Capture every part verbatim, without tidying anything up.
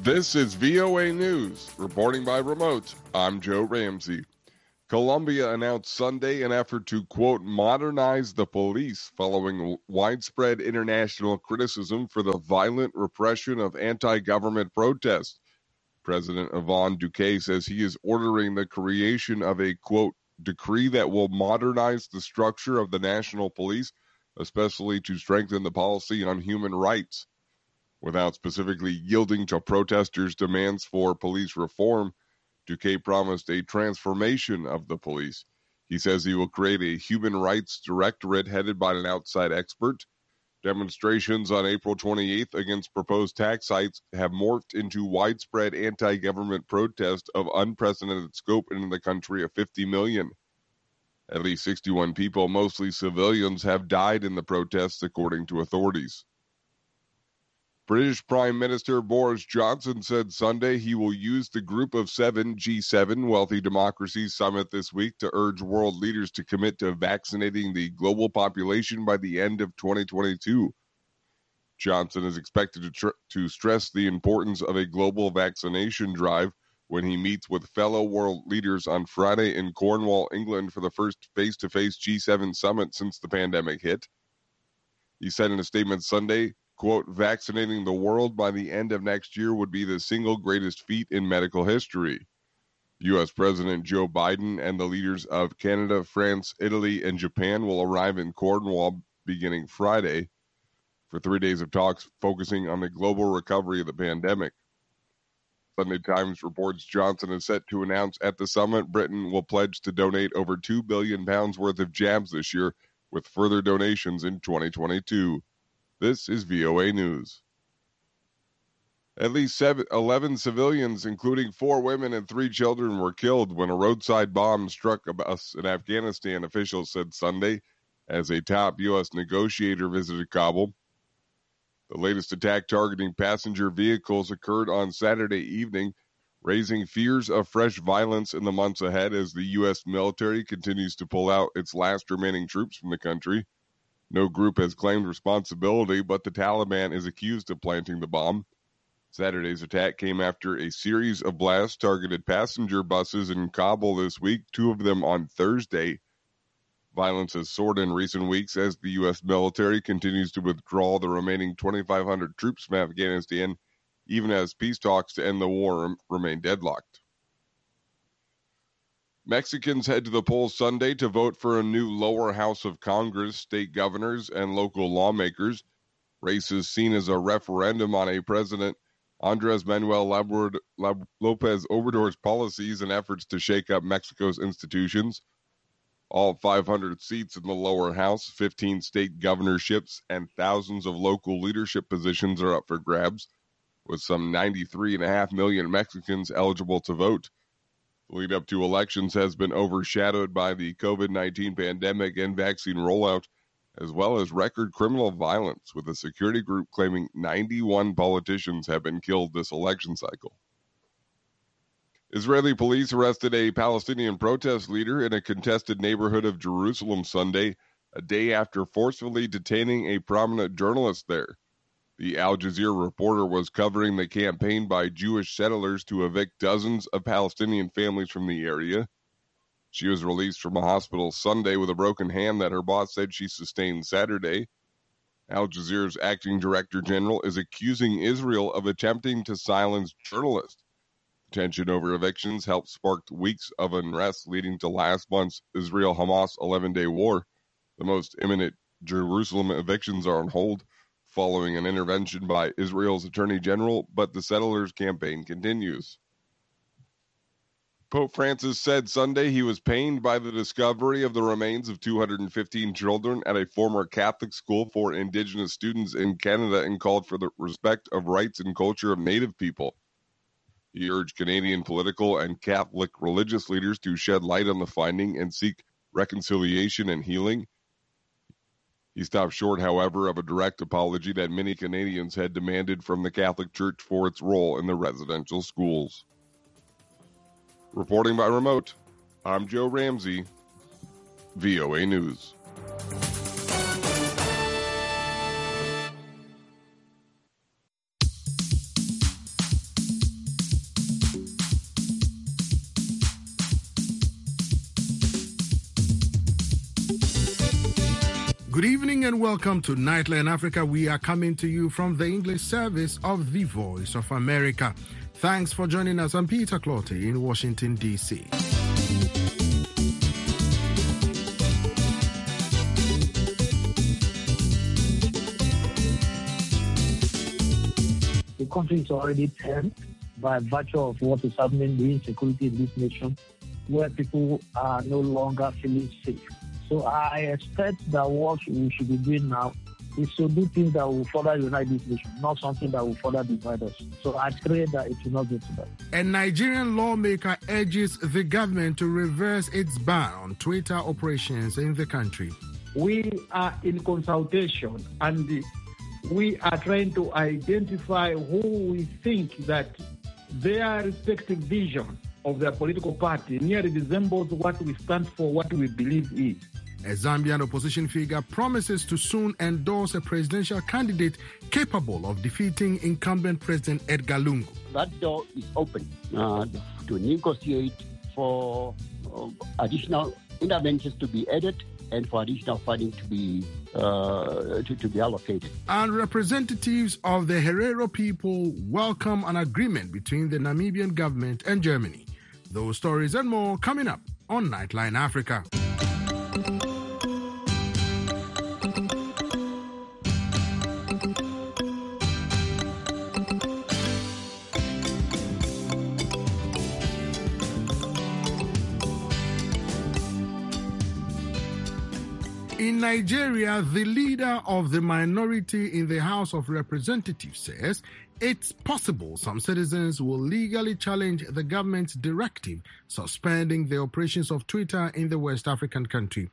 This is V O A News. Reporting by remote, I'm Joe Ramsey. Colombia announced Sunday an effort to, quote, modernize the police following widespread international criticism for the violent repression of anti-government protests. President Ivan Duque says he is ordering the creation of a, quote, decree that will modernize the structure of the national police, especially to strengthen the policy on human rights. Without specifically yielding to protesters' demands for police reform, Duque promised a transformation of the police. He says he will create a human rights directorate headed by an outside expert. Demonstrations on April twenty-eighth against proposed tax hikes have morphed into widespread anti-government protest of unprecedented scope in the country of fifty million. At least sixty-one people, mostly civilians, have died in the protests, according to authorities. British Prime Minister Boris Johnson said Sunday he will use the Group of Seven G seven Wealthy Democracies Summit this week to urge world leaders to commit to vaccinating the global population by the end of twenty twenty-two. Johnson is expected to, tr- to stress the importance of a global vaccination drive when he meets with fellow world leaders on Friday in Cornwall, England, for the first face-to-face G seven summit since the pandemic hit. He said in a statement Sunday, quote, vaccinating the world by the end of next year would be the single greatest feat in medical history. U S President Joe Biden and the leaders of Canada, France, Italy, and Japan will arrive in Cornwall beginning Friday for three days of talks focusing on the global recovery of the pandemic. Sunday Times reports Johnson is set to announce at the summit Britain will pledge to donate over two billion pounds worth of jabs this year, with further donations in twenty twenty-two. This is V O A News. At least seven, eleven civilians, including four women and three children, were killed when a roadside bomb struck a bus in Afghanistan, officials said Sunday, as a top U S negotiator visited Kabul. The latest attack targeting passenger vehicles occurred on Saturday evening, raising fears of fresh violence in the months ahead as the U S military continues to pull out its last remaining troops from the country. No group has claimed responsibility, but the Taliban is accused of planting the bomb. Saturday's attack came after a series of blasts targeted passenger buses in Kabul this week, two of them on Thursday. Violence has soared in recent weeks as the U S military continues to withdraw the remaining twenty-five hundred troops from Afghanistan, even as peace talks to end the war remain deadlocked. Mexicans head to the polls Sunday to vote for a new lower house of Congress, state governors, and local lawmakers. Races seen as a referendum on a President Andres Manuel Lopez Obrador's policies and efforts to shake up Mexico's institutions. All five hundred seats in the lower house, fifteen state governorships, and thousands of local leadership positions are up for grabs, with some ninety-three point five million Mexicans eligible to vote. The lead up to elections has been overshadowed by the COVID nineteen pandemic and vaccine rollout, as well as record criminal violence, with a security group claiming ninety-one politicians have been killed this election cycle. Israeli police arrested a Palestinian protest leader in a contested neighborhood of Jerusalem Sunday, a day after forcefully detaining a prominent journalist there. The Al Jazeera reporter was covering the campaign by Jewish settlers to evict dozens of Palestinian families from the area. She was released from a hospital Sunday with a broken hand that her boss said she sustained Saturday. Al Jazeera's acting director general is accusing Israel of attempting to silence journalists. Tension over evictions helped spark weeks of unrest, leading to last month's Israel-Hamas eleven-day war. The most imminent Jerusalem evictions are on hold, following an intervention by Israel's attorney general, but the settlers' campaign continues. Pope Francis said Sunday he was pained by the discovery of the remains of two hundred fifteen children at a former Catholic school for Indigenous students in Canada and called for the respect of rights and culture of Native people. He urged Canadian political and Catholic religious leaders to shed light on the finding and seek reconciliation and healing. He stopped short, however, of a direct apology that many Canadians had demanded from the Catholic Church for its role in the residential schools. Reporting by remote, I'm Joe Ramsey, V O A News. Good evening and welcome to Nightline Africa. We are coming to you from the English service of the Voice of America. Thanks for joining us. I'm Peter Clottey in Washington, D C The country is already turned by virtue of what is happening, the insecurity in this nation, where people are no longer feeling safe. So I expect that what we should be doing now is to do things that will further unite this nation, not something that will further divide us. So I pray that it will not get to that. A Nigerian lawmaker urges the government to reverse its ban on Twitter operations in the country. We are in consultation and we are trying to identify who we think that their respective vision of their political party nearly resembles what we stand for, what we believe is. A Zambian opposition figure promises to soon endorse a presidential candidate capable of defeating incumbent President Edgar Lungu. That door is open uh, to negotiate for uh, additional interventions to be added and for additional funding to be uh, to, to be allocated. And representatives of the Herero people welcome an agreement between the Namibian government and Germany. Those stories and more coming up on Nightline Africa. In Nigeria, the leader of the minority in the House of Representatives says it's possible some citizens will legally challenge the government's directive suspending the operations of Twitter in the West African country.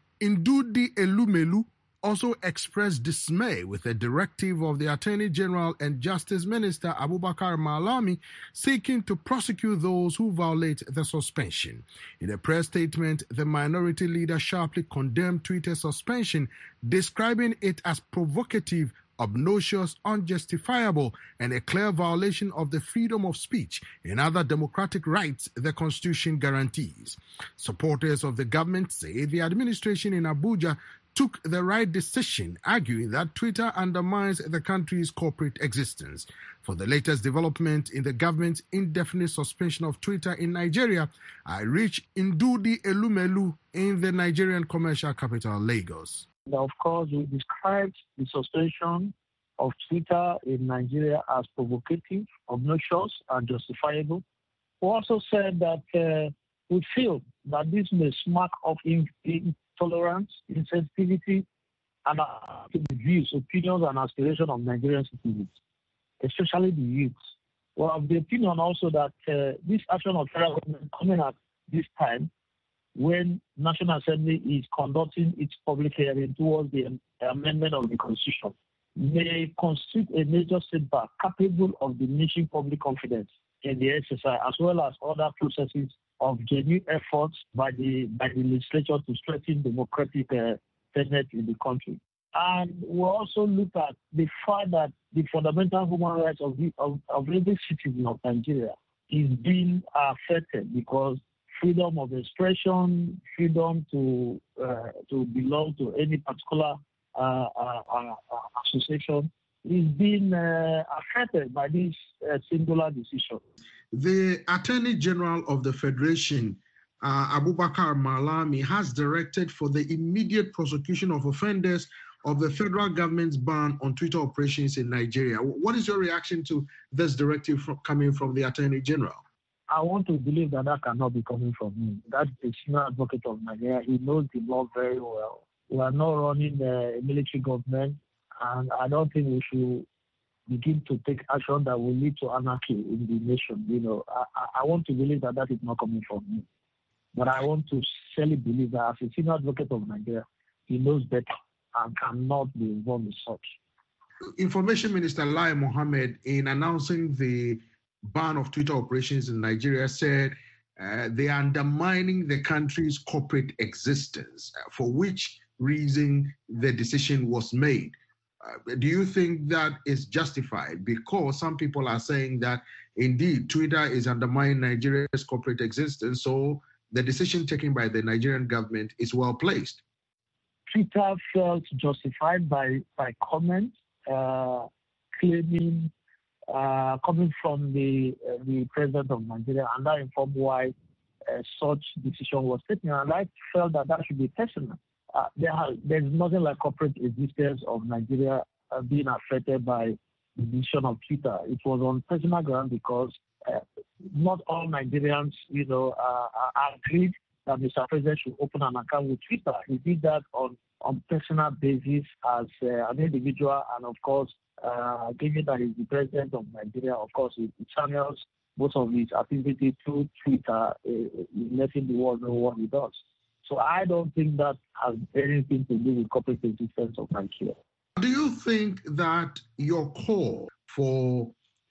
Ndudi Elumelu also expressed dismay with a directive of the Attorney General and Justice Minister Abubakar Malami seeking to prosecute those who violate the suspension. In a press statement, the minority leader sharply condemned Twitter's suspension, describing it as provocative, obnoxious, unjustifiable, and a clear violation of the freedom of speech and other democratic rights the Constitution guarantees. Supporters of the government say the administration in Abuja took the right decision, arguing that Twitter undermines the country's corporate existence. For the latest development in the government's indefinite suspension of Twitter in Nigeria, I reached Ndudi Elumelu in the Nigerian commercial capital, Lagos. Of course, we described the suspension of Twitter in Nigeria as provocative, obnoxious, and justifiable. We also said that uh, we feel that this may smack of intolerance, insensitivity, and uh, the views, opinions, and aspirations of Nigerian citizens, especially the youth. We're of the opinion also that uh, this action of federal government coming at this time when National Assembly is conducting its public hearing towards the amendment of the Constitution, may constitute a major setback capable of diminishing public confidence in the exercise, as well as other processes of genuine efforts by the by the legislature to strengthen democratic uh, tenet in the country. And we also look at the fact that the fundamental human rights of the, of, of every citizen of Nigeria is being affected because freedom of expression, freedom to uh, to belong to any particular uh, uh, uh, association is being uh, affected by this uh, singular decision. The Attorney General of the Federation, uh, Abubakar Malami, has directed for the immediate prosecution of offenders of the federal government's ban on Twitter operations in Nigeria. What is your reaction to this directive from, coming from the Attorney General? I want to believe that that cannot be coming from him. That's the senior advocate of Nigeria. He knows the law very well. We are not running a military government, and I don't think we should begin to take action that will lead to anarchy in the nation. You know, I, I want to believe that that is not coming from him. But I want to sincerely believe that as a senior advocate of Nigeria, he knows better and cannot be involved in such. Information Minister Lai Mohammed, in announcing the ban of Twitter operations in Nigeria, said uh, they are undermining the country's corporate existence, uh, for which reason the decision was made. Uh, do you think that is justified? Because some people are saying that indeed Twitter is undermining Nigeria's corporate existence, so the decision taken by the Nigerian government is well placed. Twitter felt justified by, by comments uh, claiming, uh, coming from the, uh, the president of Nigeria, and that informed why uh, such decision was taken. And I felt that that should be personal. Uh, there has, there's nothing like corporate existence of Nigeria uh, being affected by the decision of Twitter. It was on personal ground because uh, not all Nigerians, you know, uh, agreed that Mister President should open an account with Twitter. He did that on on personal basis as uh, an individual, and of course, uh, given that he's the president of Nigeria, of course, he, he channels most of his activity through Twitter, uh, letting the world know what he does. So I don't think that has anything to do with corporate existence of Nigeria. Do you think that your call for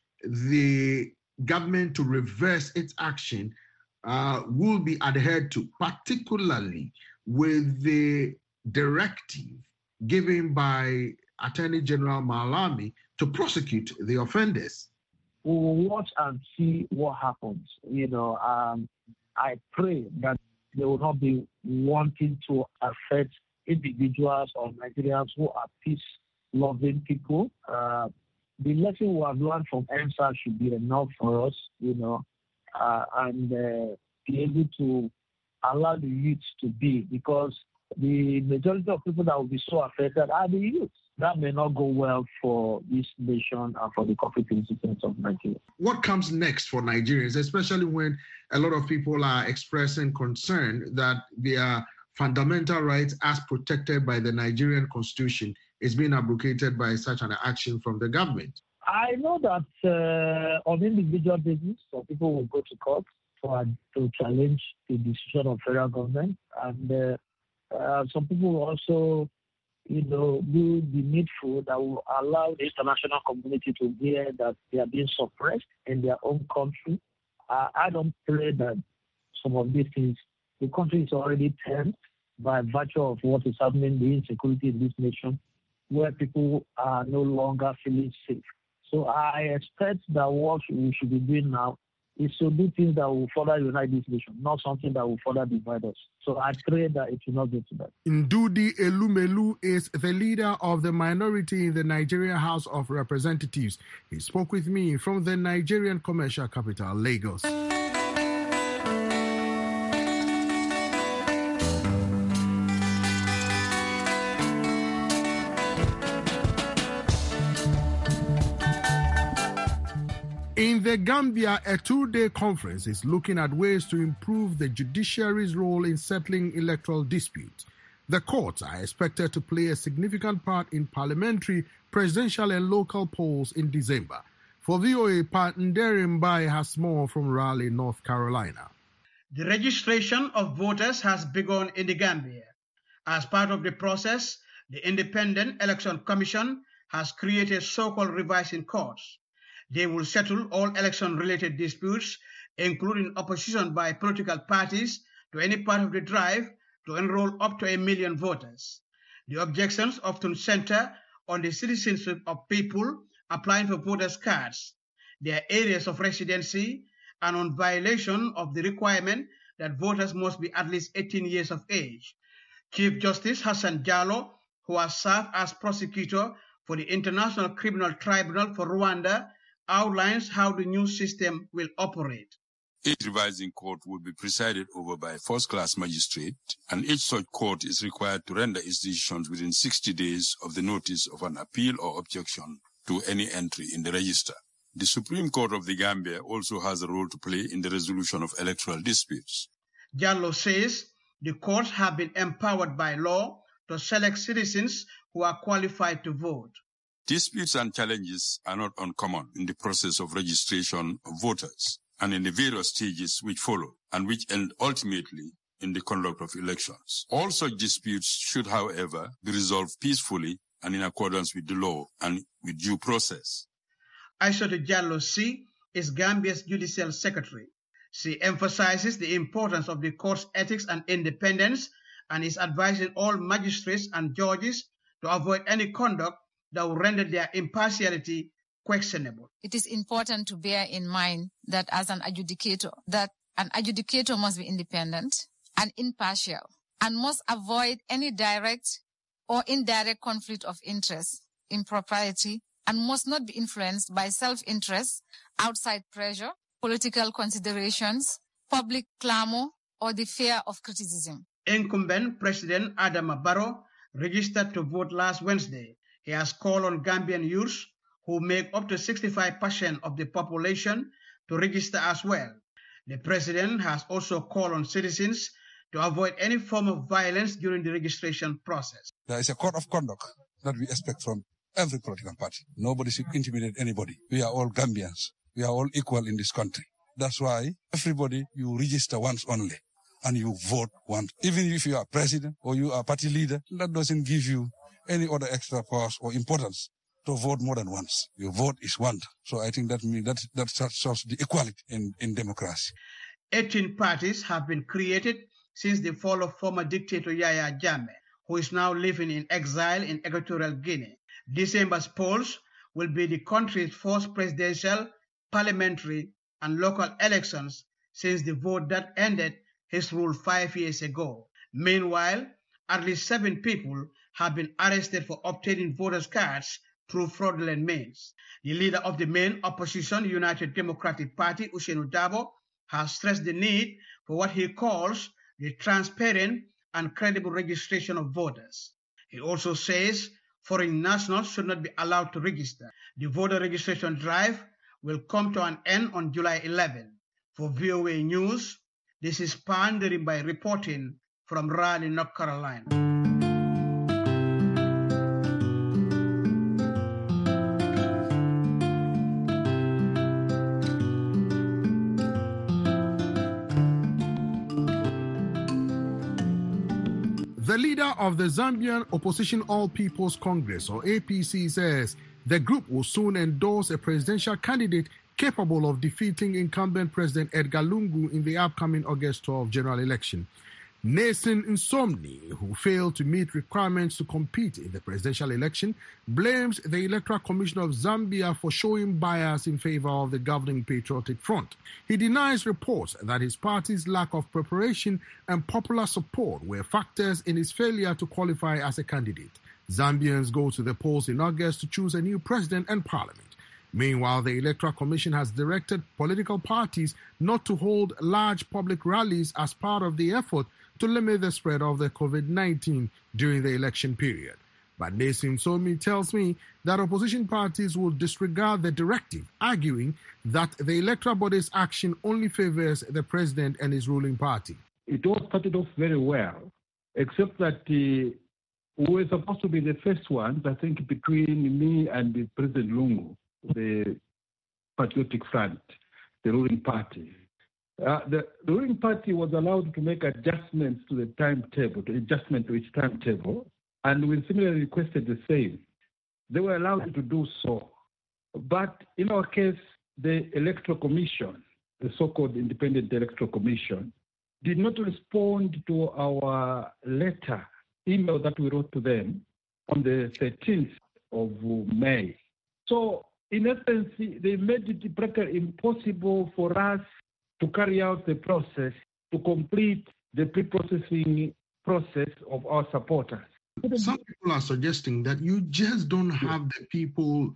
the government to reverse its action uh, will be adhered to, particularly with the directive given by Attorney General Malami to prosecute the offenders? We will watch and see what happens. You know, um, I pray that they will not be wanting to affect individuals or Nigerians who are peace-loving people. Uh, the lesson we have learned from M S A should be enough for us, you know, uh, and uh, be able to allow the youth to be, because the majority of people that will be so affected are the youth. That may not go well for this nation and for the corporate institutions of Nigeria. What comes next for Nigerians, especially when a lot of people are expressing concern that their fundamental rights as protected by the Nigerian Constitution is being abrogated by such an action from the government? I know that uh, on individual basis, some people will go to court for, to challenge the decision of federal government, and uh, uh, some people will also, you know, do the needful that will allow the international community to hear that they are being suppressed in their own country. Uh, I don't pray that some of these things, the country is already turned by virtue of what is happening, the insecurity in this nation, where people are no longer feeling safe. So I expect that what we should be doing now is to do things that will further unite this nation, not something that will further divide us. So I pray that it will not get to that. Ndudi Elumelu is the leader of the minority in the Nigerian House of Representatives. He spoke with me from the Nigerian commercial capital, Lagos. In the Gambia, a two-day conference is looking at ways to improve the judiciary's role in settling electoral disputes. The courts are expected to play a significant part in parliamentary, presidential, and local polls in December. For V O A, Pat Nderimbai has more from Raleigh, North Carolina. The registration of voters has begun in the Gambia. As part of the process, the Independent Election Commission has created so-called revising courts. They will settle all election-related disputes, including opposition by political parties to any part of the drive to enroll up to a million voters. The objections often center on the citizenship of people applying for voters' cards, their areas of residency, and on violation of the requirement that voters must be at least eighteen years of age. Chief Justice Hassan Jallow, who has served as prosecutor for the International Criminal Tribunal for Rwanda, outlines how the new system will operate. Each revising court will be presided over by a first-class magistrate, and each such court is required to render its decisions within sixty days of the notice of an appeal or objection to any entry in the register. The Supreme Court of the Gambia also has a role to play in the resolution of electoral disputes. Jallow says the courts have been empowered by law to select citizens who are qualified to vote. Disputes and challenges are not uncommon in the process of registration of voters and in the various stages which follow and which end ultimately in the conduct of elections. All such disputes should, however, be resolved peacefully and in accordance with the law and with due process. Aissatou Jallow C. is Gambia's Judicial Secretary. She emphasizes the importance of the court's ethics and independence and is advising all magistrates and judges to avoid any conduct that will render their impartiality questionable. It is important to bear in mind that as an adjudicator, that an adjudicator must be independent and impartial and must avoid any direct or indirect conflict of interest, impropriety, and must not be influenced by self-interest, outside pressure, political considerations, public clamor, or the fear of criticism. Incumbent President Adama Barrow registered to vote last Wednesday. He has called on Gambian youths, who make up to sixty-five percent of the population, to register as well. The president has also called on citizens to avoid any form of violence during the registration process. There is a code of conduct that we expect from every political party. Nobody should intimidate anybody. We are all Gambians. We are all equal in this country. That's why everybody, you register once only and you vote once. Even if you are president or you are party leader, that doesn't give you any other extra powers or importance to vote more than once. Your vote is one. So I think that means that, that shows the equality in, in democracy. eighteen parties have been created since the fall of former dictator Yahya Jammeh, who is now living in exile in Equatorial Guinea. December's polls will be the country's first presidential, parliamentary, and local elections since the vote that ended his rule five years ago. Meanwhile, at least seven people have been arrested for obtaining voters' cards through fraudulent means. The leader of the main opposition, United Democratic Party, Ousainou Darboe, has stressed the need for what he calls the transparent and credible registration of voters. He also says foreign nationals should not be allowed to register. The voter registration drive will come to an end on July eleventh. For V O A News, this is Pandering by reporting from Raleigh, North Carolina. The leader of the Zambian Opposition All People's Congress, or A P C, says the group will soon endorse a presidential candidate capable of defeating incumbent President Edgar Lungu in the upcoming August twelfth general election. Nelson Nsomni, who failed to meet requirements to compete in the presidential election, blames the Electoral Commission of Zambia for showing bias in favor of the governing Patriotic Front. He denies reports that his party's lack of preparation and popular support were factors in his failure to qualify as a candidate. Zambians go to the polls in August to choose a new president and parliament. Meanwhile, the Electoral Commission has directed political parties not to hold large public rallies as part of the effort to limit the spread of the COVID nineteen during the election period. But Nelson Nsomni tells me that opposition parties will disregard the directive, arguing that the electoral body's action only favors the president and his ruling party. It all started off very well, except that uh, we were supposed to be the first ones, I think, between me and the President Lungu, the Patriotic Front, the ruling party. Uh, the, the ruling party was allowed to make adjustments to the timetable, to adjustment to its timetable, and we similarly requested the same. They were allowed to do so. But in our case, the Electoral Commission, the so-called Independent Electoral Commission, did not respond to our letter, email that we wrote to them on the thirteenth of May. So, in essence, they made it practically impossible for us to carry out the process, to complete the pre-processing process of our supporters. Some people are suggesting that you just don't have the people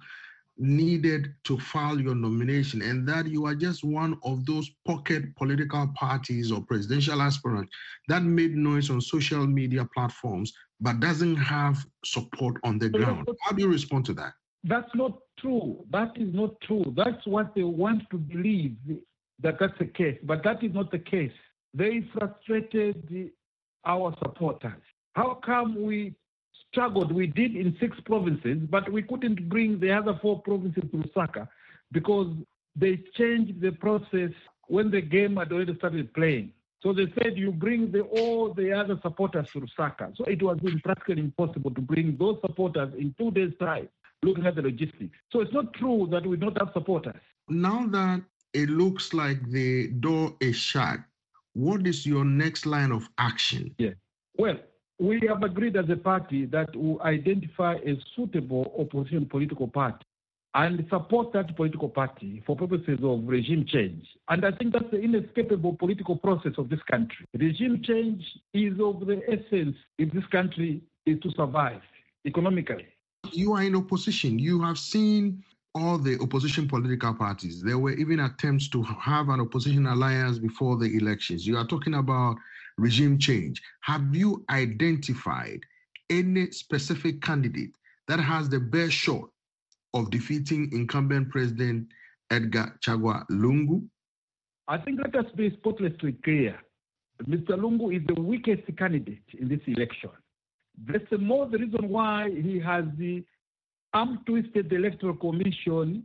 needed to file your nomination, and that you are just one of those pocket political parties or presidential aspirants that made noise on social media platforms but doesn't have support on the ground. How do you respond to that? That's not true. That is not true. That's what they want to believe, that that's the case. But that is not the case. They frustrated the, our supporters. How come we struggled? We did in six provinces, but we couldn't bring the other four provinces to Lusaka because they changed the process when the game had already started playing. So they said you bring the, all the other supporters to Lusaka. So it was practically impossible to bring those supporters in two days' time, looking at the logistics. So it's not true that we don't have supporters. Now that it looks like the door is shut, what is your next line of action? Yeah. Well, we have agreed as a party that we identify a suitable opposition political party and support that political party for purposes of regime change. And I think that's the inescapable political process of this country. Regime change is of the essence in this country is to survive economically. You are in opposition. You have seen all the opposition political parties. There were even attempts to have an opposition alliance before the elections. You are talking about regime change. Have you identified any specific candidate that has the best shot of defeating incumbent President Edgar Chagwa Lungu? I think let us be spotlessly clear. Mister Lungu is the weakest candidate in this election. That's the more the reason why he has the arm twisted the Electoral Commission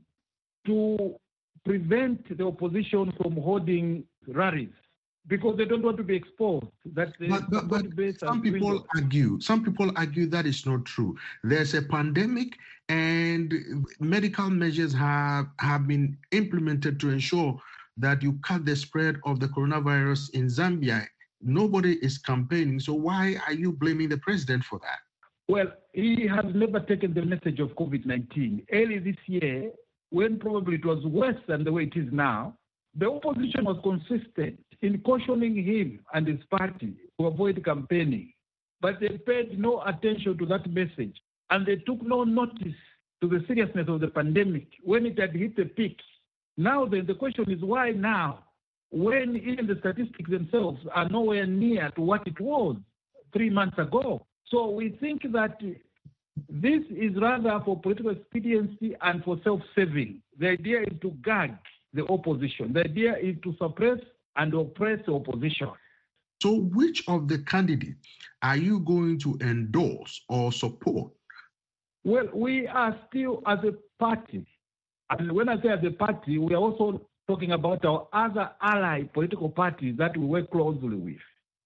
to prevent the opposition from holding rallies because they don't want to be exposed. That but, but, but some people window. argue. Some people argue that is not true. There's a pandemic, and medical measures have have been implemented to ensure that you cut the spread of the coronavirus in Zambia. Nobody is campaigning. So why are you blaming the president for that? Well, he has never taken the message of COVID nineteen. Early this year, when probably it was worse than the way it is now, the opposition was consistent in cautioning him and his party to avoid campaigning. But they paid no attention to that message, and they took no notice to the seriousness of the pandemic when it had hit the peak. Now then, the question is why now, when even the statistics themselves are nowhere near to what it was three months ago? So we think that this is rather for political expediency and for self-saving. The idea is to gag the opposition. The idea is to suppress and oppress the opposition. So which of the candidates are you going to endorse or support? Well, we are still as a party. And when I say as a party, we are also talking about our other allied political parties that we work closely with.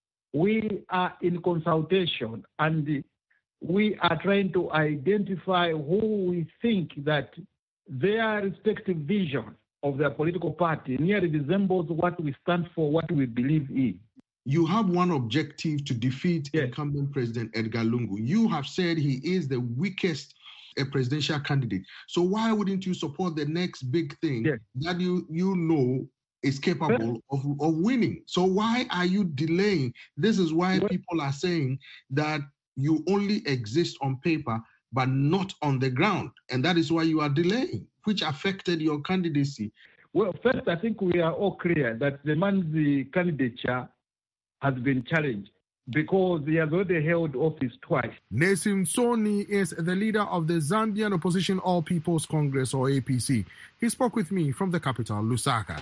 We are in consultation, and we are trying to identify who we think that their respective vision of their political party nearly resembles what we stand for, what we believe in. You have one objective to defeat yes. incumbent President Edgar Lungu. You have said he is the weakest a presidential candidate. So why wouldn't you support the next big thing yes. that you, you know is capable of, of winning? So why are you delaying? This is why people are saying that you only exist on paper, but not on the ground. And that is why you are delaying, which affected your candidacy. Well, first, I think we are all clear that the man's candidature has been challenged because he has already held office twice. Nasim Soni is the leader of the Zambian Opposition All People's Congress, or A P C. He spoke with me from the capital, Lusaka.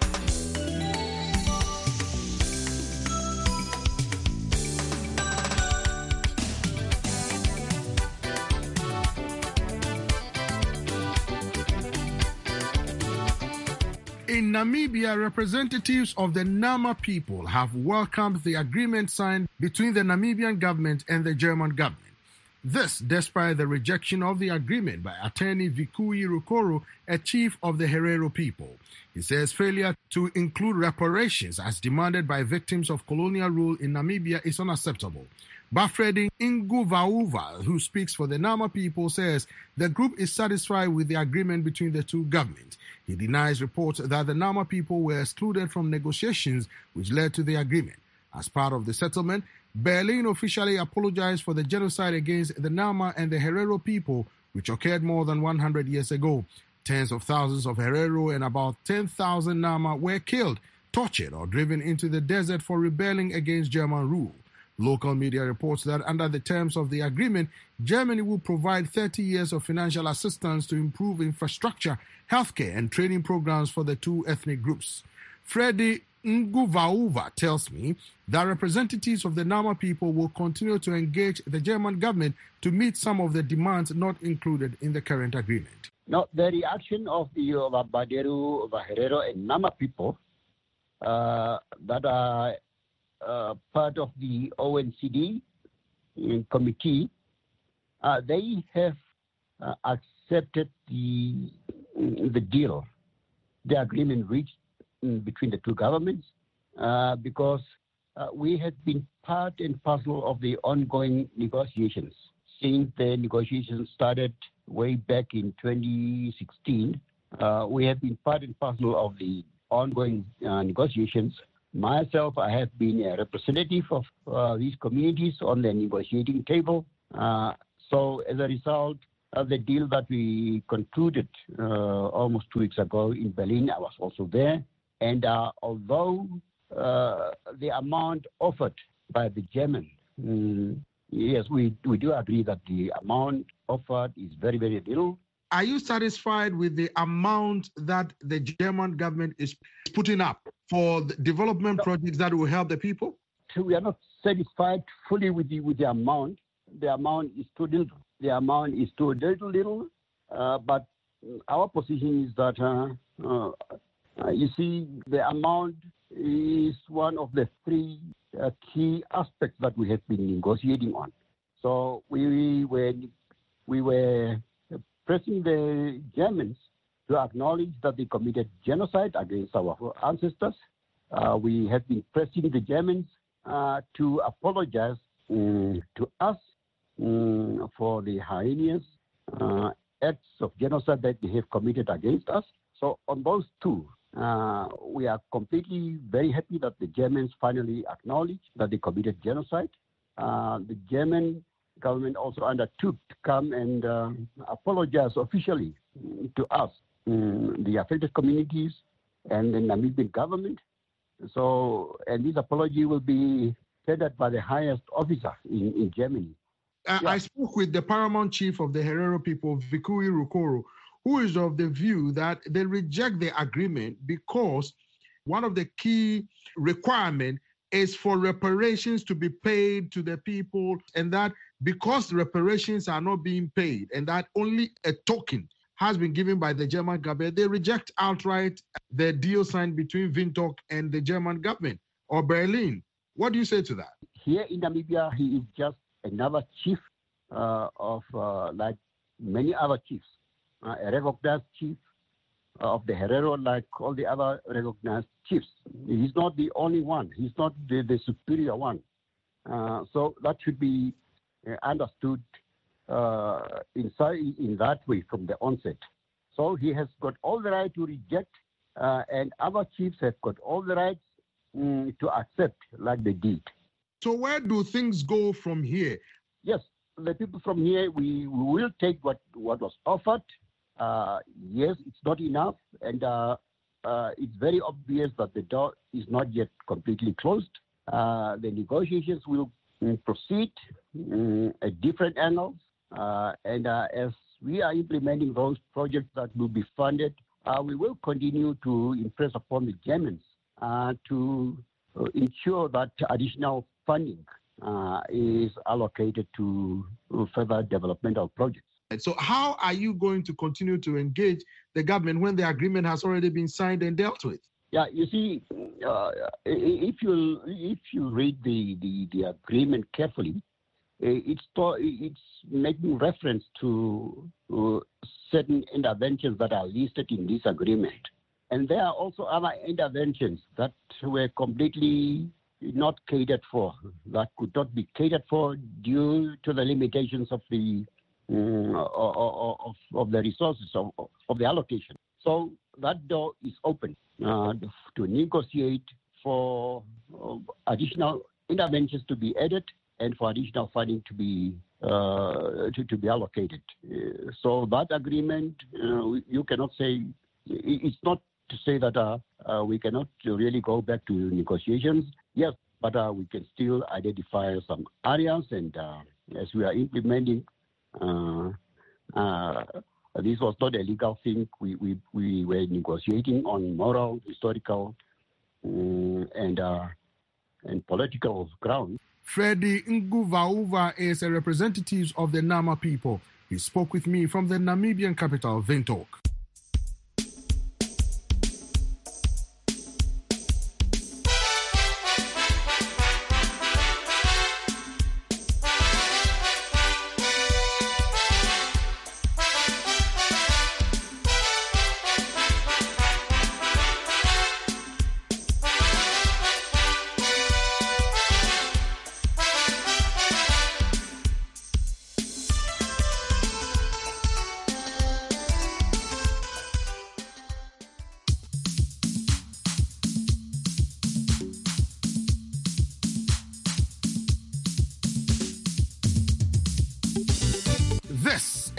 In Namibia, representatives of the Nama people have welcomed the agreement signed between the Namibian government and the German government. This despite the rejection of the agreement by attorney Vikui Rukoro, a chief of the Herero people. He says failure to include reparations as demanded by victims of colonial rule in Namibia is unacceptable. Bafredi Nguvauva, who speaks for the Nama people, says the group is satisfied with the agreement between the two governments. He denies reports that the Nama people were excluded from negotiations which led to the agreement. As part of the settlement, Berlin officially apologized for the genocide against the Nama and the Herero people, which occurred more than one hundred years ago. Tens of thousands of Herero and about ten thousand Nama were killed, tortured, or driven into the desert for rebelling against German rule. Local media reports that under the terms of the agreement, Germany will provide thirty years of financial assistance to improve infrastructure, healthcare, and training programs for the two ethnic groups. Freddy Nguvauva tells me that representatives of the Nama people will continue to engage the German government to meet some of the demands not included in the current agreement. Now, the reaction of the Baderu, Herero, and Nama people uh, that are Uh, part of the O N C D committee, uh, they have uh, accepted the the deal, the agreement reached between the two governments, uh, because uh, we have been part and parcel of the ongoing negotiations. Since the negotiations started way back in twenty sixteen, uh, we have been part and parcel of the ongoing uh, negotiations. Myself, I have been a representative of uh, these communities on the negotiating table. Uh, so as a result of the deal that we concluded uh, almost two weeks ago in Berlin, I was also there. And uh, although uh, the amount offered by the German, um, yes, we, we do agree that the amount offered is very, very little. Are you satisfied with the amount that the German government is putting up for the development no. projects that will help the people? So we are not satisfied fully with the with the amount. The amount is too little. The amount is too little, little. Uh, but our position is that, uh, uh, uh, you see, the amount is one of the three uh, key aspects that we have been negotiating on. So we were we were pressing the Germans to acknowledge that they committed genocide against our ancestors. Uh, we have been pressing the Germans uh, to apologize um, to us um, for the heinous uh, acts of genocide that they have committed against us. So on those two, uh, we are completely very happy that the Germans finally acknowledged that they committed genocide. Uh, the German government also undertook to come and uh, apologize officially to us, um, the affected communities and the Namibian government. So, and this apology will be tendered by the highest officer in, in Germany. Uh, yeah. I spoke with the paramount chief of the Herero people, Vikui Rukoro, who is of the view that they reject the agreement because one of the key requirements is for reparations to be paid to the people, and that because reparations are not being paid and that only a token has been given by the German government, they reject outright the deal signed between Windhoek and the German government or Berlin. What do you say to that? Here in Namibia, he is just another chief uh, of uh, like many other chiefs, uh, a recognized chief of the Herero like all the other recognized chiefs. He's not the only one. He's not the, the superior one. Uh, so that should be uh, understood uh, inside, in that way from the onset. So he has got all the right to reject, uh, and other chiefs have got all the rights um, to accept like they did. So where do things go from here? Yes, the people from here, we, we will take what, what was offered. Uh, yes, it's not enough, and uh, uh, it's very obvious that the door is not yet completely closed. Uh, the negotiations will um, proceed um, at different angles, uh, and uh, as we are implementing those projects that will be funded, uh, we will continue to impress upon the Germans uh, to uh, ensure that additional funding uh, is allocated to further developmental projects. So how are you going to continue to engage the government when the agreement has already been signed and dealt with? Yeah, you see, uh, if you if you read the, the, the agreement carefully, it's it's making reference to uh, certain interventions that are listed in this agreement. And there are also other interventions that were completely not catered for, that could not be catered for due to the limitations of the Um, of, of the resources of, of the allocation. So that door is open uh, to negotiate for uh, additional interventions to be added and for additional funding to be uh, to, to be allocated. Uh, so that agreement, uh, you cannot say, it's not to say that uh, uh, we cannot really go back to negotiations. Yes, but uh, we can still identify some areas, and uh, as we are implementing Uh, uh, this was not a legal thing. We we, we were negotiating on moral, historical, um, and uh, and political grounds. Freddie Nguvauva is a representative of the Nama people. He spoke with me from the Namibian capital, Windhoek.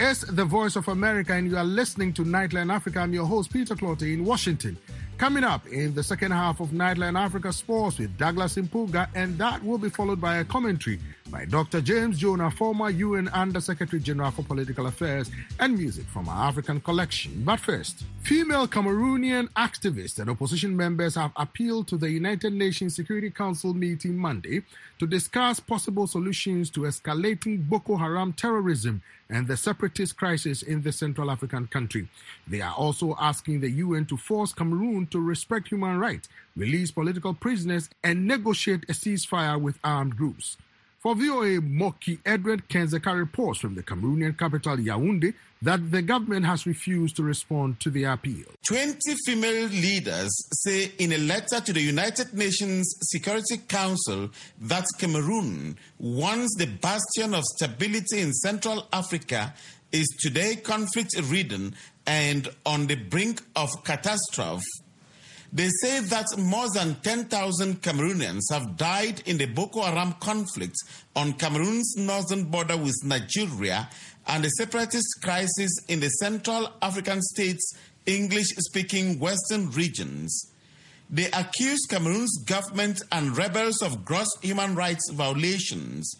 is the Voice of America, and you are listening to Nightline Africa. I'm your host, Peter Clottey, in Washington. Coming up in the second half of Nightline Africa Sports with Douglas Impuga, and that will be followed by a commentary by Doctor James Jonah, former U N Under-Secretary General for Political Affairs, and music from our African collection. But first, female Cameroonian activists and opposition members have appealed to the United Nations Security Council meeting Monday to discuss possible solutions to escalating Boko Haram terrorism and the separatist crisis in the Central African country. They are also asking the U N to force Cameroon to respect human rights, release political prisoners, and negotiate a ceasefire with armed groups. For V O A, Moki Edward Kenzeka reports from the Cameroonian capital Yaoundé that the government has refused to respond to the appeal. twenty female leaders say in a letter to the United Nations Security Council that Cameroon, once the bastion of stability in Central Africa, is today conflict-ridden and on the brink of catastrophe. They say that more than ten thousand Cameroonians have died in the Boko Haram conflict on Cameroon's northern border with Nigeria and the separatist crisis in the Central African states' English-speaking western regions. They accuse Cameroon's government and rebels of gross human rights violations.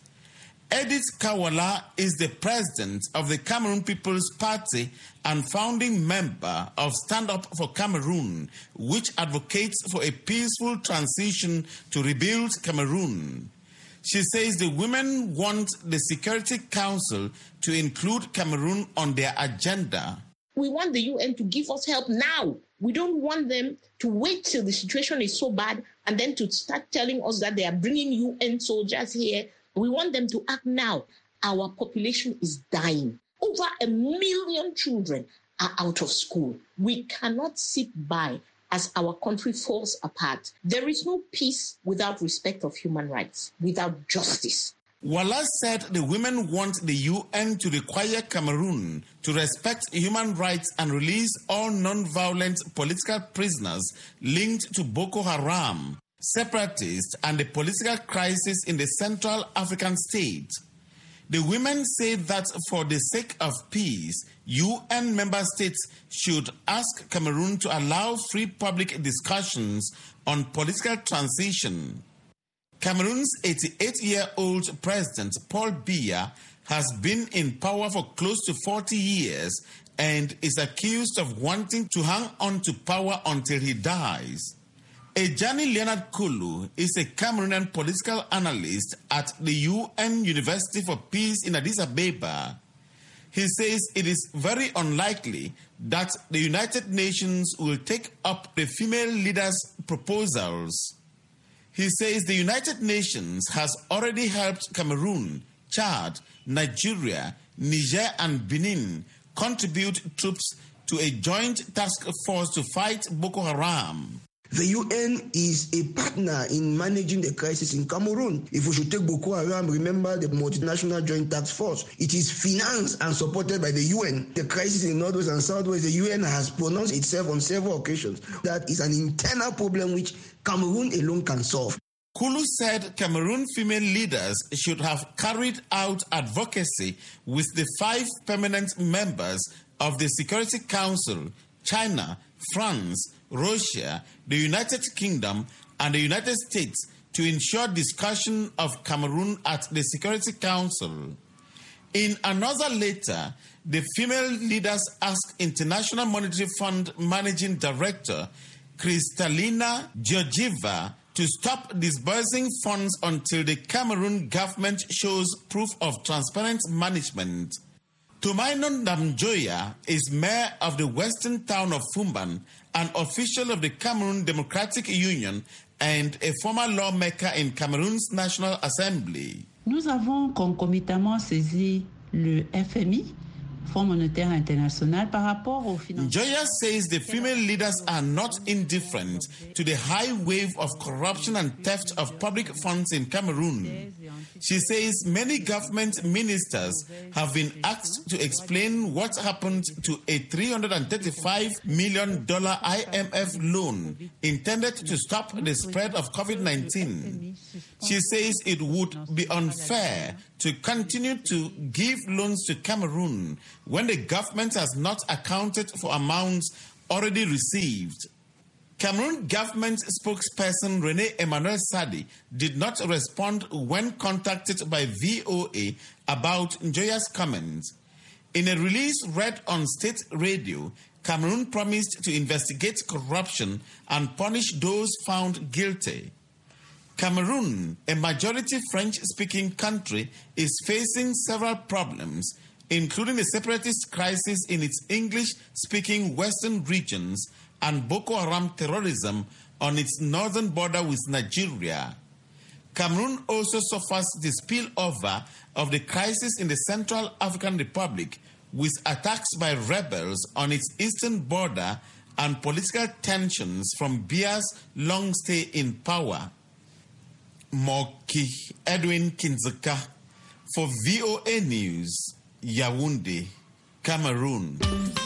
Edith Kawala is the president of the Cameroon People's Party and founding member of Stand Up for Cameroon, which advocates for a peaceful transition to rebuild Cameroon. She says the women want the Security Council to include Cameroon on their agenda. We want the U N to give us help now. We don't want them to wait till the situation is so bad and then to start telling us that they are bringing U N soldiers here. We want them to act now. Our population is dying. Over a million children are out of school. We cannot sit by as our country falls apart. There is no peace without respect of human rights, without justice. Wala said the women want the U N to require Cameroon to respect human rights and release all non-violent political prisoners linked to Boko Haram, separatists, and the political crisis in the Central African state. The women say that for the sake of peace, U N member states should ask Cameroon to allow free public discussions on political transition. Cameroon's eighty-eight-year-old president, Paul Biya, has been in power for close to forty years and is accused of wanting to hang on to power until he dies. Ejani Leonard Kulu is a Cameroonian political analyst at the U N University for Peace in Addis Ababa. He says it is very unlikely that the United Nations will take up the female leaders' proposals. He says the United Nations has already helped Cameroon, Chad, Nigeria, Niger, and Benin contribute troops to a joint task force to fight Boko Haram. The U N is a partner in managing the crisis in Cameroon. If we should take Boko Haram, remember the multinational joint task force. It is financed and supported by the U N. The crisis in Northwest and Southwest, the U N has pronounced itself on several occasions. That is an internal problem which Cameroon alone can solve. Kulu said Cameroon female leaders should have carried out advocacy with the five permanent members of the Security Council, China, France, Russia, the United Kingdom, and the United States to ensure discussion of Cameroon at the Security Council. In another letter, the female leaders asked International Monetary Fund Managing Director Kristalina Georgieva to stop disbursing funds until the Cameroon government shows proof of transparent management. Tomaino Ndamjoya is mayor of the western town of Fumban, an official of the Cameroon Democratic Union, and a former lawmaker in Cameroon's National Assembly. Nous avons concomitamment saisi le F M I, Fonds monétaire international, par rapport au financement. Joya says the female leaders are not indifferent to the high wave of corruption and theft of public funds in Cameroon. She says many government ministers have been asked to explain what happened to a three hundred thirty-five million dollars I M F loan intended to stop the spread of COVID nineteen. She says it would be unfair to continue to give loans to Cameroon when the government has not accounted for amounts already received. Cameroon government spokesperson Rene Emmanuel Sadi did not respond when contacted by V O A about Njoya's comments. In a release read on state radio, Cameroon promised to investigate corruption and punish those found guilty. Cameroon, a majority French-speaking country, is facing several problems, including a separatist crisis in its English-speaking western regions and Boko Haram terrorism on its northern border with Nigeria. Cameroon also suffers the spillover of the crisis in the Central African Republic, with attacks by rebels on its eastern border and political tensions from Biya's long stay in power. Moki Edwin Kinzeka for V O A News, Yaoundé, Cameroon.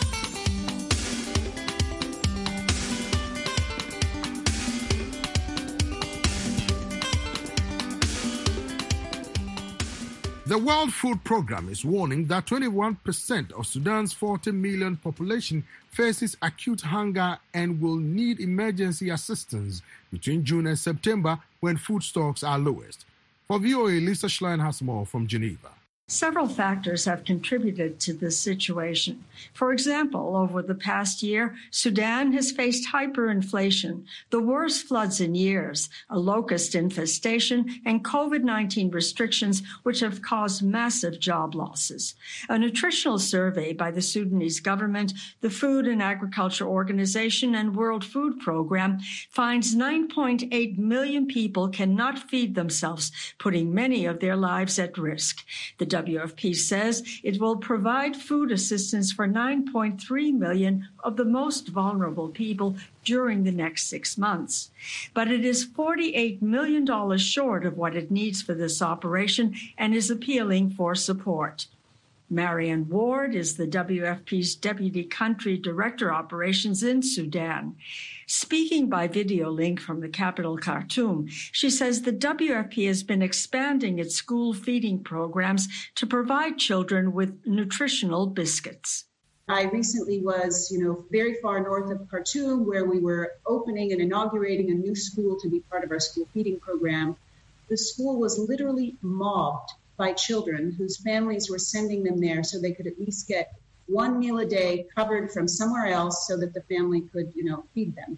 The World Food Programme is warning that twenty-one percent of Sudan's forty million population faces acute hunger and will need emergency assistance between June and September when food stocks are lowest. For V O A, Lisa Schlein has more from Geneva. Several factors have contributed to this situation. For example, over the past year, Sudan has faced hyperinflation, the worst floods in years, a locust infestation, and COVID nineteen restrictions, which have caused massive job losses. A nutritional survey by the Sudanese government, the Food and Agriculture Organization, and World Food Programme finds nine point eight million people cannot feed themselves, putting many of their lives at risk. The W F P says it will provide food assistance for nine point three million of the most vulnerable people during the next six months. But it is forty-eight million dollars short of what it needs for this operation and is appealing for support. Marion Ward is the W F P's Deputy Country Director Operations in Sudan. Speaking by video link from the capital, Khartoum, she says the W F P has been expanding its school feeding programs to provide children with nutritional biscuits. I recently was, you know, very far north of Khartoum, where we were opening and inaugurating a new school to be part of our school feeding program. The school was literally mobbed by children whose families were sending them there so they could at least get one meal a day covered from somewhere else so that the family could, you know, feed them.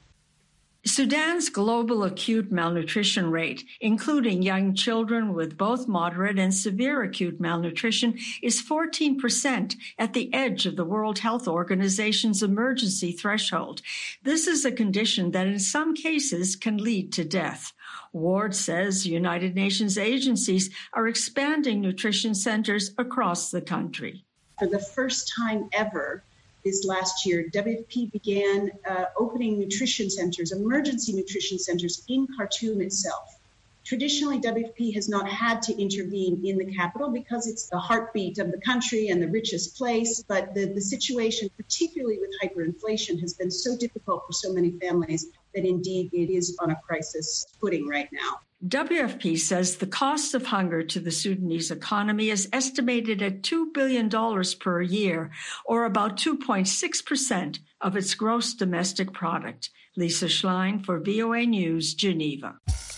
Sudan's global acute malnutrition rate, including young children with both moderate and severe acute malnutrition, is fourteen percent at the edge of the World Health Organization's emergency threshold. This is a condition that in some cases can lead to death. Ward says United Nations agencies are expanding nutrition centers across the country. For the first time ever this last year, W F P began uh, opening nutrition centers, emergency nutrition centers in Khartoum itself. Traditionally, W F P has not had to intervene in the capital because it's the heartbeat of the country and the richest place. But the, the situation, particularly with hyperinflation, has been so difficult for so many families that indeed it is on a crisis footing right now. W F P says the cost of hunger to the Sudanese economy is estimated at two billion dollars per year, or about two point six percent of its gross domestic product. Lisa Schlein for V O A News, Geneva.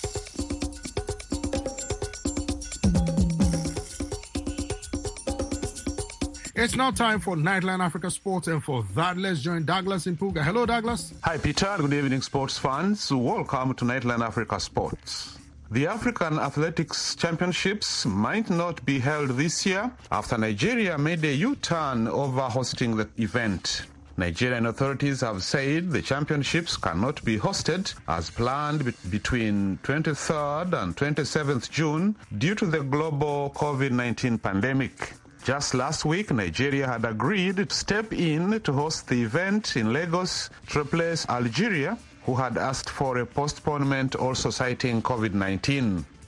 It's now time for Nightline Africa Sports, and for that, let's join Douglas Impuga. Hello, Douglas. Hi, Peter. Good evening, sports fans. Welcome to Nightline Africa Sports. The African Athletics Championships might not be held this year after Nigeria made a U-turn over hosting the event. Nigerian authorities have said the championships cannot be hosted as planned between twenty-third and twenty-seventh June due to the global COVID nineteen pandemic. Just last week, Nigeria had agreed to step in to host the event in Lagos to replace Algeria, who had asked for a postponement, also citing COVID nineteen.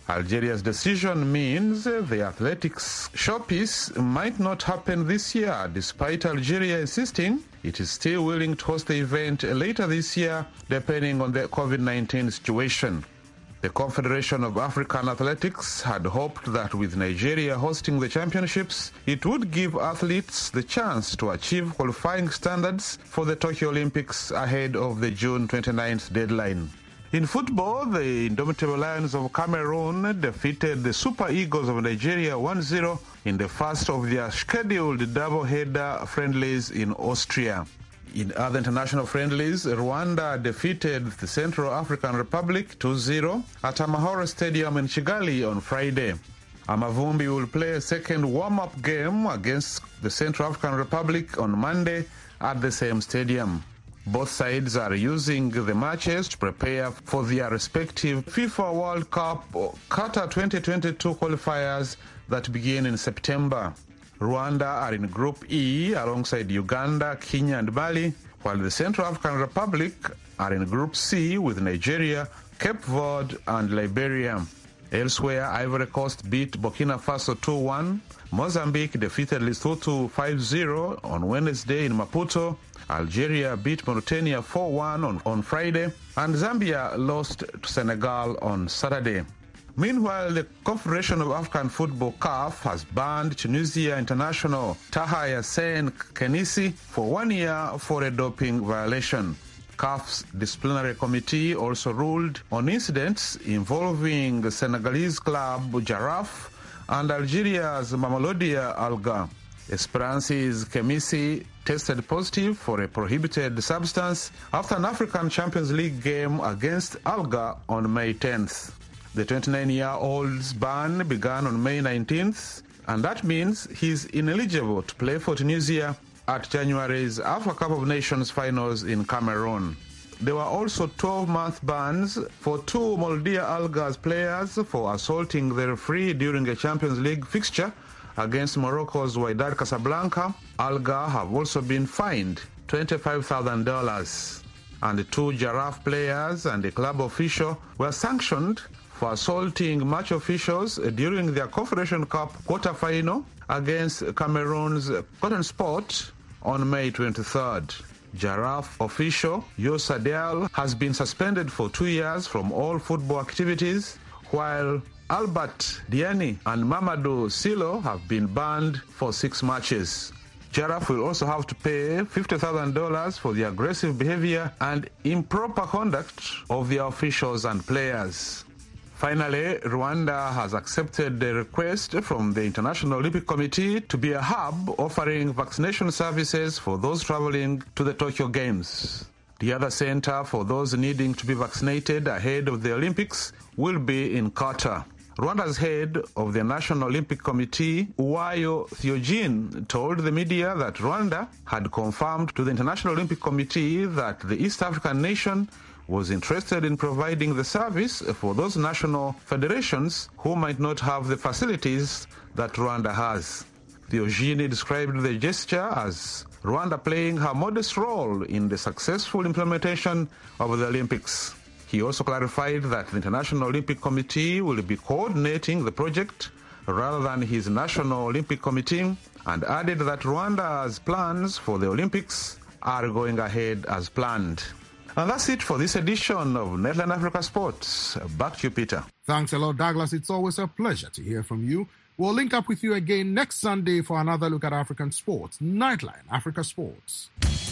Algeria's decision means the athletics showpiece might not happen this year, despite Algeria insisting it is still willing to host the event later this year, depending on the COVID nineteen situation. The Confederation of African Athletics had hoped that with Nigeria hosting the championships, it would give athletes the chance to achieve qualifying standards for the Tokyo Olympics ahead of the June twenty-ninth deadline. In football, the Indomitable Lions of Cameroon defeated the Super Eagles of Nigeria one zero in the first of their scheduled double-header friendlies in Austria. In other international friendlies, Rwanda defeated the Central African Republic two zero at Amahoro Stadium in Kigali on Friday. Amavumbi will play a second warm-up game against the Central African Republic on Monday at the same stadium. Both sides are using the matches to prepare for their respective FIFA World Cup Qatar twenty twenty-two qualifiers that begin in September. Rwanda are in Group E alongside Uganda, Kenya and Mali, while the Central African Republic are in Group C with Nigeria, Cape Verde and Liberia. Elsewhere, Ivory Coast beat Burkina Faso two one, Mozambique defeated Lesotho five zero on Wednesday in Maputo, Algeria beat Mauritania four one on, on Friday, and Zambia lost to Senegal on Saturday. Meanwhile, the Confederation of African Football C A F has banned Tunisia international Taha Yassine Khenisi for one year for a doping violation. C A F's disciplinary committee also ruled on incidents involving the Senegalese club Jaraf and Algeria's Mameloudia Alga. Esperance's Khenisi tested positive for a prohibited substance after an African Champions League game against Alga on May tenth. The twenty-nine-year-old's ban began on May nineteenth, and that means he's ineligible to play for Tunisia at January's Africa Cup of Nations finals in Cameroon. There were also twelve-month bans for two Mameloudia Alga's players for assaulting the referee during a Champions League fixture against Morocco's Wydad Casablanca. Alga have also been fined twenty-five thousand dollars. And the two Jaraf players and a club official were sanctioned for assaulting match officials during their Confederation Cup quarter-final against Cameroon's Cotton Sport on May twenty-third. Jaraf official Youssa Diallo has been suspended for two years from all football activities, while Albert Diani and Mamadou Silo have been banned for six matches. Jaraf will also have to pay fifty thousand dollars for the aggressive behavior and improper conduct of their officials and players. Finally, Rwanda has accepted the request from the International Olympic Committee to be a hub offering vaccination services for those traveling to the Tokyo Games. The other center for those needing to be vaccinated ahead of the Olympics will be in Qatar. Rwanda's head of the National Olympic Committee, Uwayo Theogene, told the media that Rwanda had confirmed to the International Olympic Committee that the East African nation was interested in providing the service for those national federations who might not have the facilities that Rwanda has. Theogene described the gesture as Rwanda playing her modest role in the successful implementation of the Olympics. He also clarified that the International Olympic Committee will be coordinating the project rather than his National Olympic Committee, and added that Rwanda's plans for the Olympics are going ahead as planned. And that's it for this edition of Netland Africa Sports. Back to you, Peter. Thanks a lot, Douglas. It's always a pleasure to hear from you. We'll link up with you again next Sunday for another look at African sports. Nightline Africa Sports.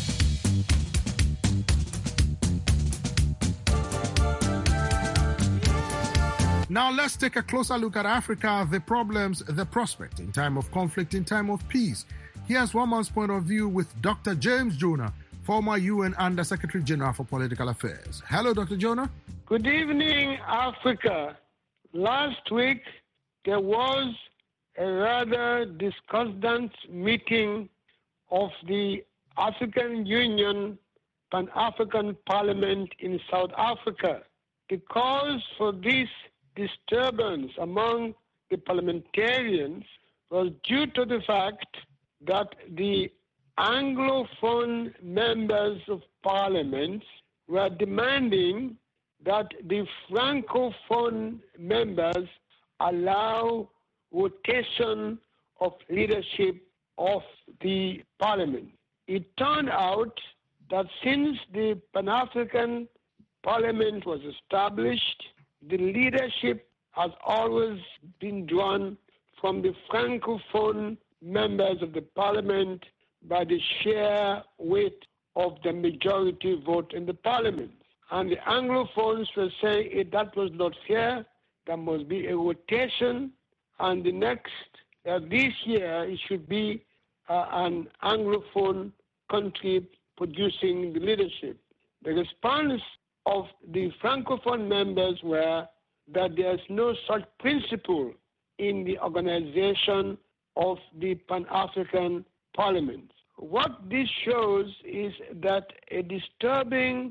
Now let's take a closer look at Africa, the problems, the prospect in time of conflict, in time of peace. Here's one man's point of view with Doctor James Jonah, former U N Under-Secretary General for Political Affairs. Hello, Doctor Jonah. Good evening, Africa. Last week, there was a rather discordant meeting of the African Union Pan-African Parliament in South Africa. The cause for this disturbance among the parliamentarians was due to the fact that the Anglophone members of Parliament were demanding that the Francophone members allow rotation of leadership of the parliament. It turned out that since the Pan-African Parliament was established, the leadership has always been drawn from the Francophone members of the parliament by the sheer weight of the majority vote in the parliament. And the Anglophones were saying if that was not fair, there must be a rotation, and the next, uh, this year, it should be uh, an Anglophone country producing the leadership. The response of the Francophone members were that there is no such principle in the organization of the Pan-African Parliament. What this shows is that a disturbing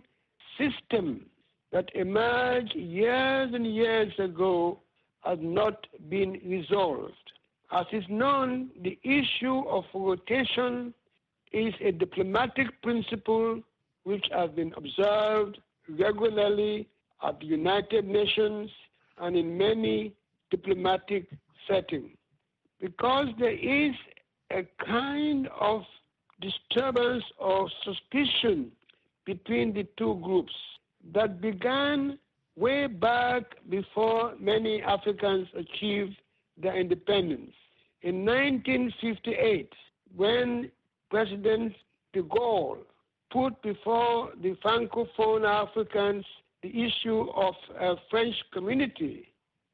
system that emerged years and years ago has not been resolved. As is known, the issue of rotation is a diplomatic principle which has been observed regularly at the United Nations and in many diplomatic settings. Because there is a kind of disturbance or suspicion between the two groups that began way back before many Africans achieved their independence. In nineteen fifty-eight, when President de Gaulle put before the Francophone Africans the issue of a French community,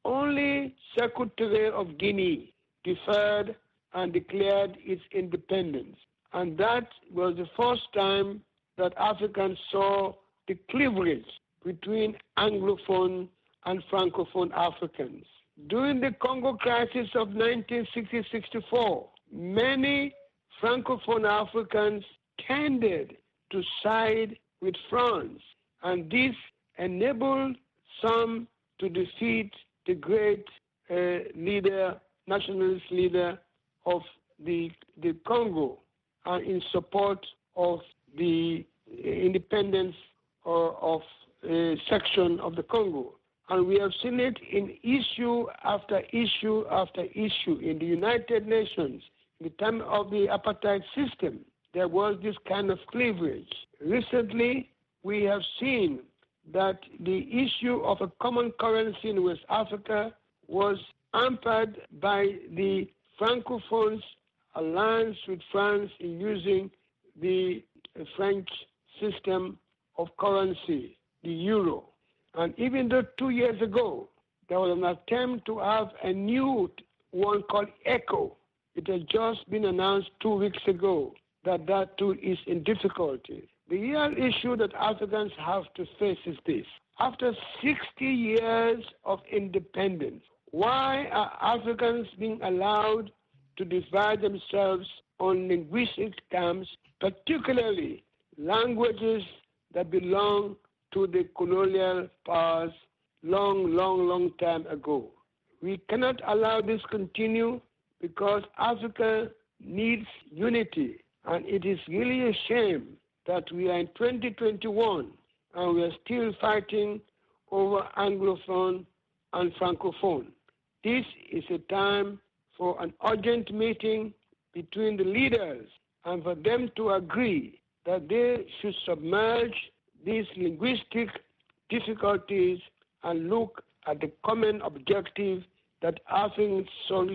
only Secretary of Guinea deferred and declared its independence. And that was the first time that Africans saw the cleavage between Anglophone and Francophone Africans. During the Congo crisis of nineteen sixty to sixty-four, many Francophone Africans tended to side with France, and this enabled some to defeat the great uh, leader, nationalist leader of the, the Congo, and in support of the independence or of a section of the Congo. And we have seen it in issue after issue after issue in the United Nations. In the time of the apartheid system, there was this kind of cleavage. Recently, we have seen that the issue of a common currency in West Africa was hampered by the Francophones' alliance with France in using the French system of currency, the euro. And even though two years ago there was an attempt to have a new one called ECHO, it has just been announced two weeks ago that that too is in difficulty. The real issue that Africans have to face is this. After sixty years of independence, why are Africans being allowed to divide themselves on linguistic terms, particularly languages that belong to the colonial powers long, long, long time ago? We cannot allow this continue because Africa needs unity, and it is really a shame that we are in twenty twenty-one and we are still fighting over Anglophone and Francophone. This is a time for an urgent meeting between the leaders and for them to agree that they should submerge these linguistic difficulties and look at the common objective that Africa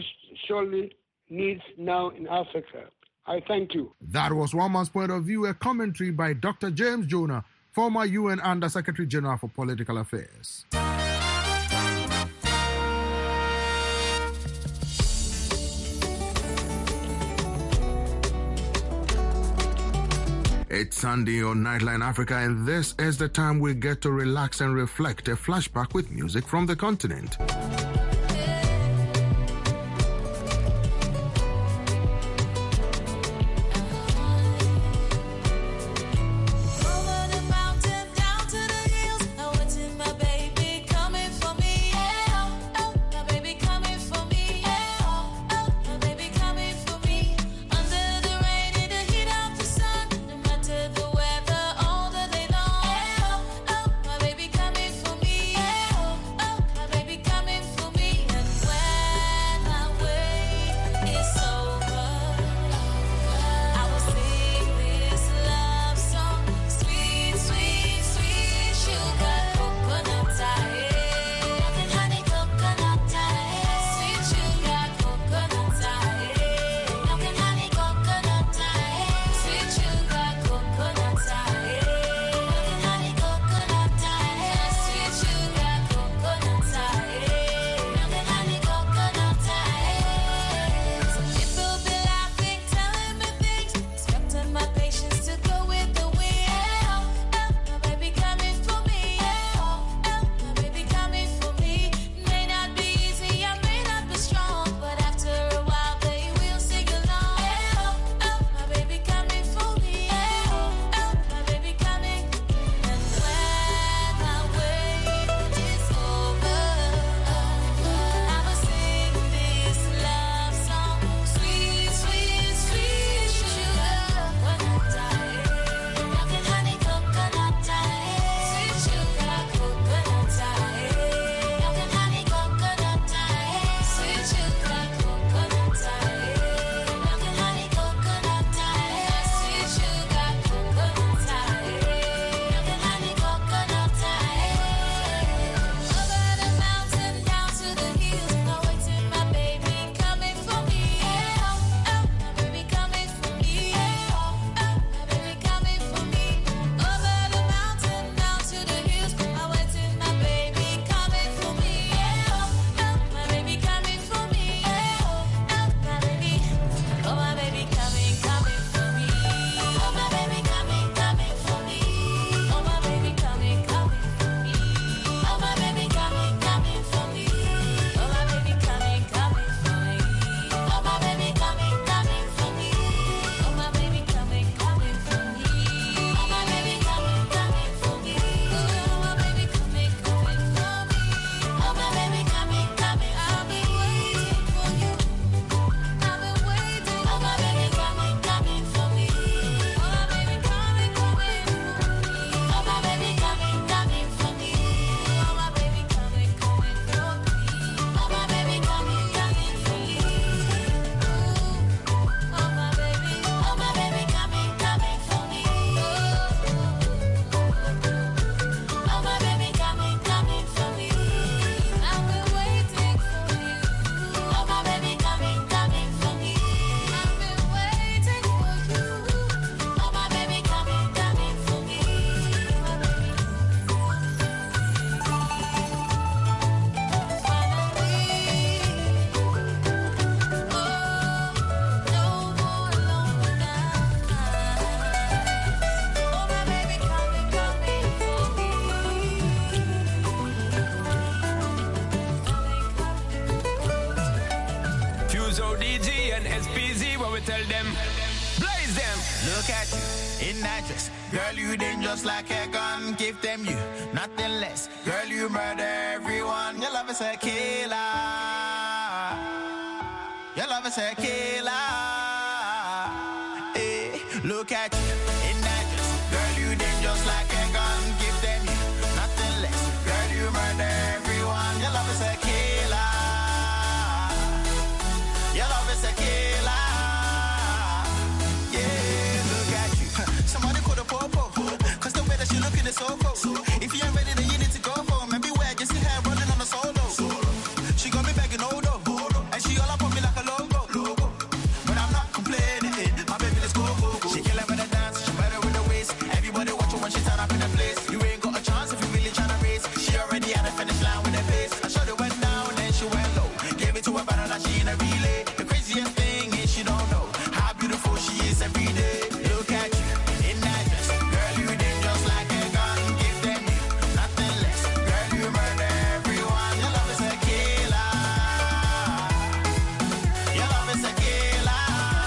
surely needs now in Africa. I thank you. That was one man's point of view, a commentary by Doctor James Jonah, former U N Under Secretary General for Political Affairs. It's Sunday on Nightline Africa, and this is the time we get to relax and reflect. A flashback with music from the continent. Coming for Use O D G and S P Z when we tell them, blaze them. Look at you in that dress. Girl, you dangerous like a gun. Give them you, nothing less. Girl, you murder everyone. Your love is a killer. Your love is a killer. Hey, look at you in that dress. Girl, you dangerous like a gun. Give them you, nothing less. Girl, you murder everyone. Your love is a killer. Your love is a killer. Yeah, look at you. Somebody call the popo. Cause the way that you looking is so cool. If you ain't ready, then you need to go for it. Maybe where I just see her running on a solo. She got me begging Odo. And she all up on me like a logo. But I'm not complaining. My baby, let's go, go, go. She kill her with a dance. She better with the waist. Everybody watch her when she turn up in the place. You ain't got a chance if you really tryna race. She already had a finish line with her face. I shot it went down, then she went low. Gave it to her better than she in a relay. The craziest thing is she don't know how beautiful she is every day. Look at you in that dress. Girl, you dangerous like a gun. Give them you, nothing less. Girl, you murder everyone. Your love is a killer. Your love is a killer.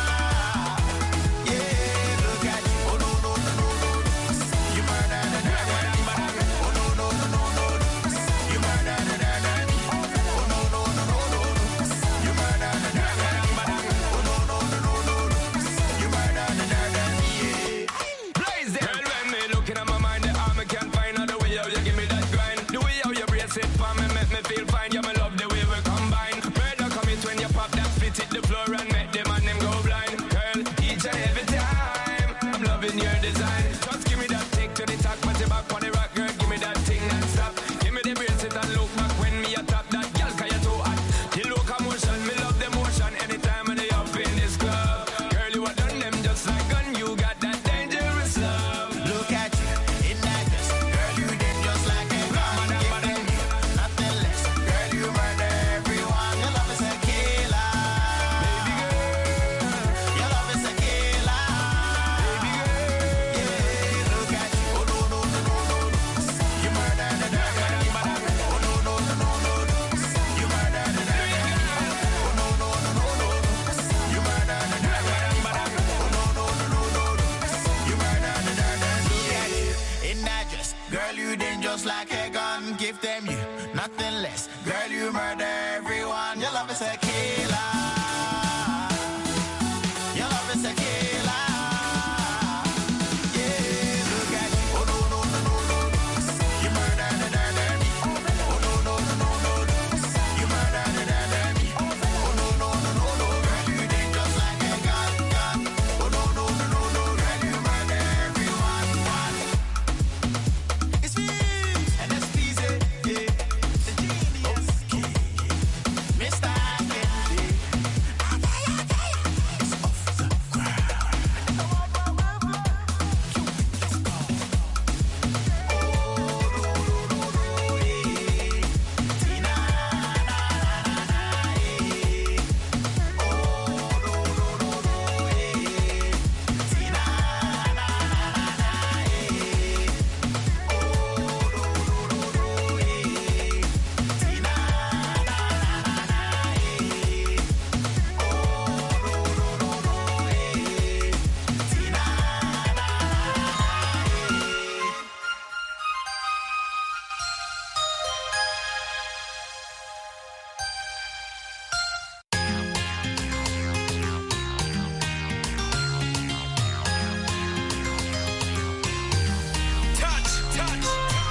Yeah, look at you. Oh no, no, no, no, no. You murder the murder. Oh no, no, no, no, no. You murder the murder. Oh no, no, no, no, no. You murder the murder. Oh no, no, no, no, no. You murder the murder. Yeah. Blaze them. Girl, when me looking at my mind, the arm I can't find out the way how you give me that grind. The way how you brace it for me, make me feel fine. You me love the way we combine. Murder commit when you pop that split it the floor and make them and them go blind. Girl, each and every time, I'm loving your design. Just give me that tick to the top, put it back on the rock, girl. Give me that thing and stop. Give me the brace it and look back when me a tap that. Girl, cause you too hot. The locomotion, me love the motion. Anytime when they up in this club, girl, you a done them just like gun. You got that dangerous love. Look at you in that dress. Girl, you dangerous like a gun. Give them you, nothing less. Girl, you murder everyone. Your love is a killer. Baby girl, your love is a killer. Baby girl, yeah, look at you. Oh no, no, no, no, no. You murder the murder. Oh no, no, no, no, no. You murder the murder. Oh no, no, no, no, no. You murder the murder. Oh no, no, no, no, no. You murder the murder. Look at you in that dress. Girl, you dangerous like a gun. Give them you, nothing less. Girl, you murder everyone. Your love is a killer. Your love is a killer. Yeah, look at you. Oh no, no, no, no, no. You murder the murder. Oh no, no, no, no, no. You murder the murder. Oh no, no, no, no, no. Girl, you dangerous like a gun, gun. Oh no, no, no, no, no. Girl, you murder everyone. It's me and S P Z, yeah. The genius, Mister Candy. It's off the ground. Let's go. Oh no, no, no, no, yeah. Tina, na, na, na, na, yeah. Oh no, no, no, no, yeah. Tina, na, na, na, na, yeah. Oh no, no, no, no, yeah. Tina, na, na, na, na, yeah. Oh no, no, no, no, yeah. Tina, na, na, Touch, touch.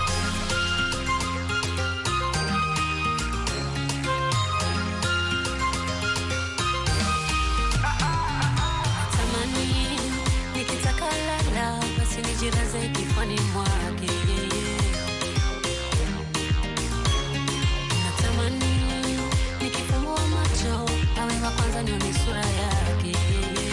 Tamani nikitaka lala basi nijilaze kifani mwake yeye. Natamani nikifumbua macho awe wa kwanza nione sura yake yeye.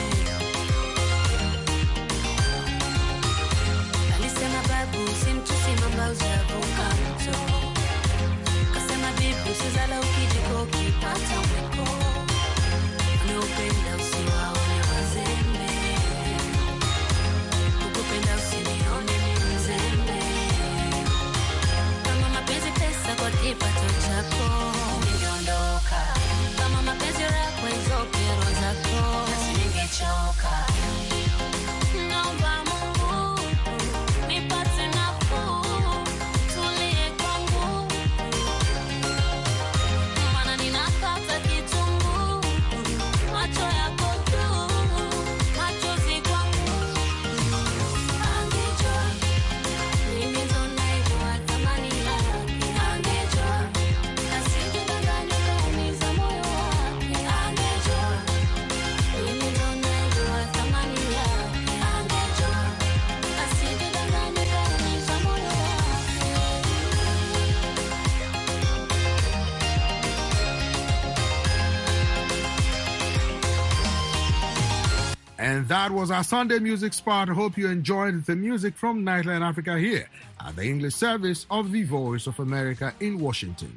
Alisema babu simtusi mamba uzavuka mto. Kasema bibi usizala ukijiko ukipata mwiko. Anaupenda usiwaone wazembe. Ukupenda usinione ni mzembe. Kama mapenzi pesa kwa kipato chako ningeondoka. Kama mapenzi raha kwa hizo And that was our Sunday music spot. I hope you enjoyed the music from Nightline Africa here at the English service of the Voice of America in Washington.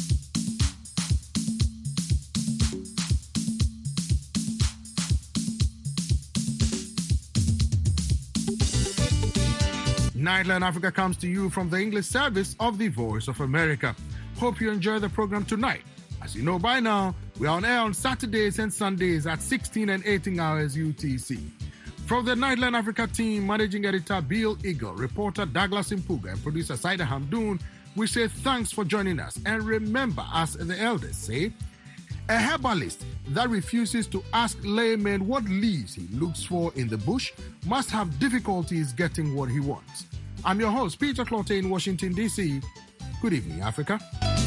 Nightline Africa comes to you from the English service of the Voice of America. Hope you enjoy the program tonight. As you know by now, we are on air on Saturdays and Sundays at sixteen and eighteen hours U T C. From the Nightline Africa team, Managing Editor Bill Eagle, reporter Douglas Impuga, and producer Saida Hamdoun, we say thanks for joining us. And remember, as the elders say, a herbalist that refuses to ask laymen what leaves he looks for in the bush must have difficulties getting what he wants. I'm your host, Peter Clotte in Washington, D C. Good evening, Africa.